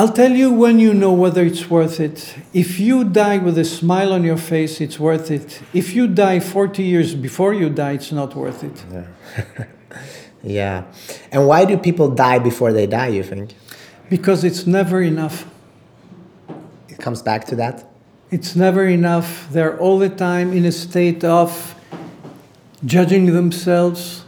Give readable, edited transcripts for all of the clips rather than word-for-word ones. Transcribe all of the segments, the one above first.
I'll tell you when you know whether it's worth it. If you die with a smile on your face, it's worth it. If you die 40 years before you die, it's not worth it. Yeah. Yeah. And why do people die before they die, you think? Because it's never enough. It comes back to that? It's never enough. They're all the time in a state of judging themselves,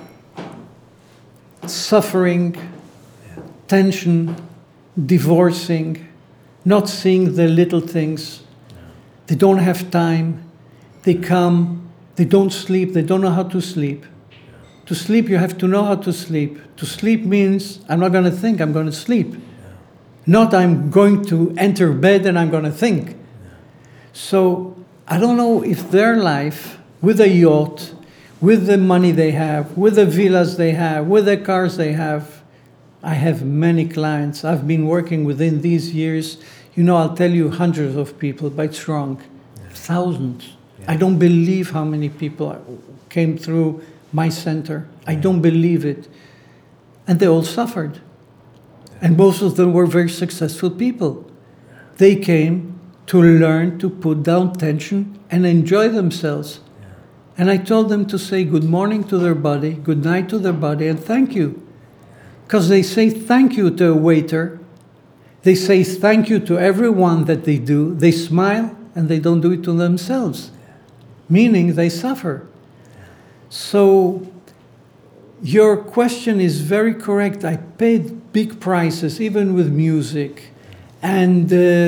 suffering, tension, divorcing, not seeing the little things. They don't have time. They come, they don't sleep, they don't know how to sleep. To sleep, you have to know how to sleep. To sleep means I'm not going to think, I'm going to sleep. Not I'm going to enter bed and I'm going to think. So I don't know if their life, with a yacht, with the money they have, with the villas they have, with the cars they have. I have many clients. I've been working within these years. I'll tell you hundreds of people, but it's wrong. Thousands. Yeah. I don't believe how many people came through my center. I don't believe it. And they all suffered. And most of them were very successful people. They came to learn to put down tension and enjoy themselves. And I told them to say good morning to their body, good night to their body, and thank you. Because they say thank you to a waiter. They say thank you to everyone that they do. They smile, and they don't do it to themselves. Meaning they suffer. So your question is very correct. I paid big prices, even with music, and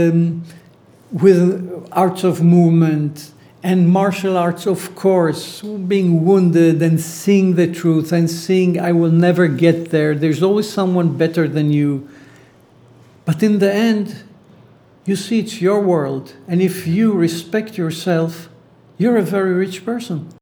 with arts of movement, and martial arts, of course, being wounded and seeing the truth and seeing I will never get there. There's always someone better than you. But in the end, you see it's your world. And if you respect yourself, you're a very rich person.